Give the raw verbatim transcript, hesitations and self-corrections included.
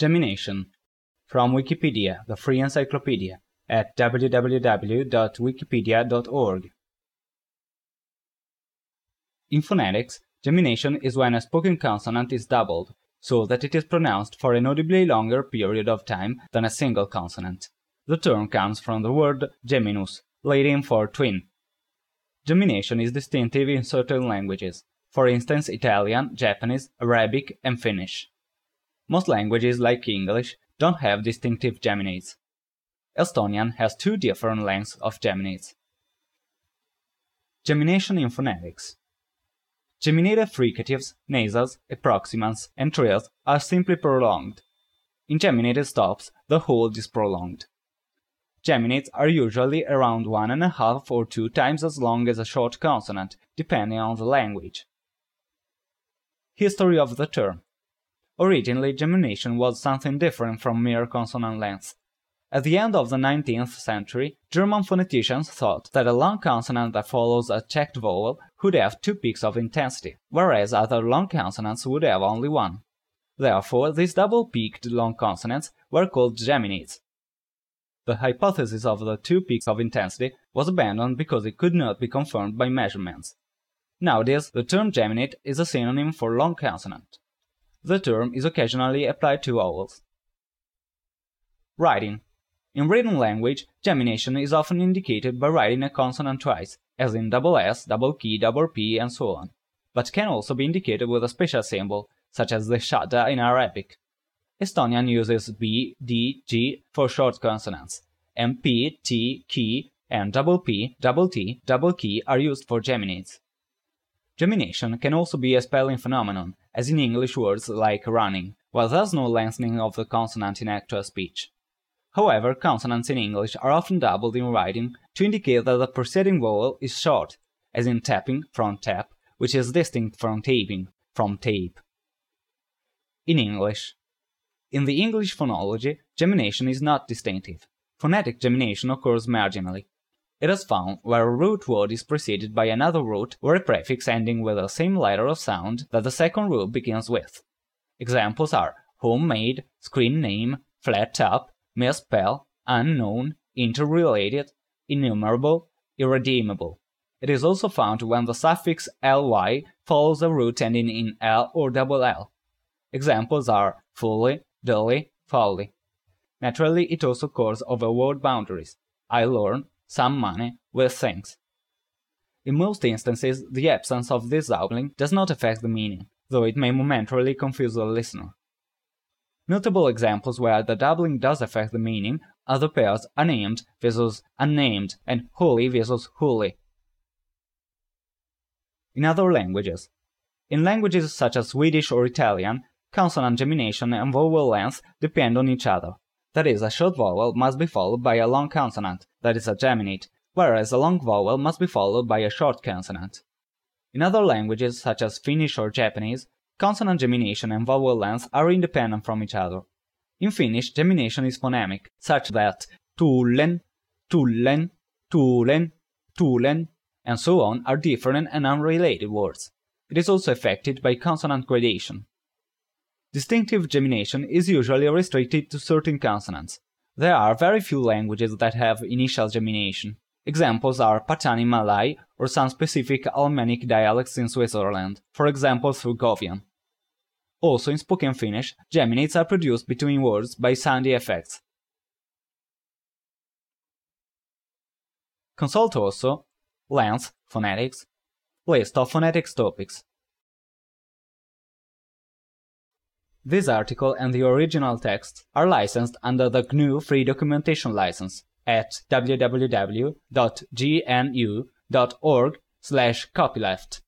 Gemination. From Wikipedia, the free encyclopedia, at w w w dot wikipedia dot org. In phonetics, gemination is when a spoken consonant is doubled, so that it is pronounced for an audibly longer period of time than a single consonant. The term comes from the word geminus, Latin for twin. Gemination is distinctive in certain languages, for instance Italian, Japanese, Arabic, and Finnish. Most languages, like English, don't have distinctive geminates. Estonian has two different lengths of geminates. Gemination in phonetics. Geminated fricatives, nasals, approximants, and trills are simply prolonged. In geminated stops, the hold is prolonged. Geminates are usually around one and a half or two times as long as a short consonant, depending on the language. History of the term. Originally, gemination was something different from mere consonant length. At the end of the nineteenth century, German phoneticians thought that a long consonant that follows a checked vowel would have two peaks of intensity, whereas other long consonants would have only one. Therefore, these double-peaked long consonants were called geminates. The hypothesis of the two peaks of intensity was abandoned because it could not be confirmed by measurements. Nowadays, the term geminate is a synonym for long consonant. The term is occasionally applied to vowels. Writing. In written language, gemination is often indicated by writing a consonant twice, as in double S, double key, double P, and so on, but can also be indicated with a special symbol, such as the shadda in Arabic. Estonian uses B, D, G for short consonants, and P, T, key, and double P, double T, double key are used for geminates. Gemination can also be a spelling phenomenon, as in English words like running, while there's no lengthening of the consonant in actual speech. However, consonants in English are often doubled in writing to indicate that the preceding vowel is short, as in tapping from tap, which is distinct from taping from tape. In English. In the English phonology, gemination is not distinctive. Phonetic gemination occurs marginally. It is found where a root word is preceded by another root or a prefix ending with the same letter of sound that the second root begins with. Examples are homemade, screen name, flat top, misspell, unknown, interrelated, innumerable, irredeemable. It is also found when the suffix ly follows a root ending in l or double l. Examples are fully, dully, folly. Naturally, it also occurs over word boundaries. I learn, some money, with things. In most instances, the absence of this doubling does not affect the meaning, though it may momentarily confuse the listener. Notable examples where the doubling does affect the meaning are the pairs unnamed versus unnamed and holy versus holy. In other languages. In languages such as Swedish or Italian, consonant gemination and vowel length depend on each other. That is, a short vowel must be followed by a long consonant, that is a geminate, whereas a long vowel must be followed by a short consonant. In other languages such as Finnish or Japanese, consonant gemination and vowel length are independent from each other. In Finnish, gemination is phonemic, such that tullen, tullen, tulen, tulen, and so on are different and unrelated words. It is also affected by consonant gradation. Distinctive gemination is usually restricted to certain consonants. There are very few languages that have initial gemination. Examples are Patani Malay or some specific Alemannic dialects in Switzerland, for example Thurgovian. Also in spoken Finnish, geminates are produced between words by soundy effects. Consult also Length, Phonetics, List of phonetics topics. This article and the original text are licensed under the G N U Free Documentation License at w w w dot g n u dot org slash copyleft.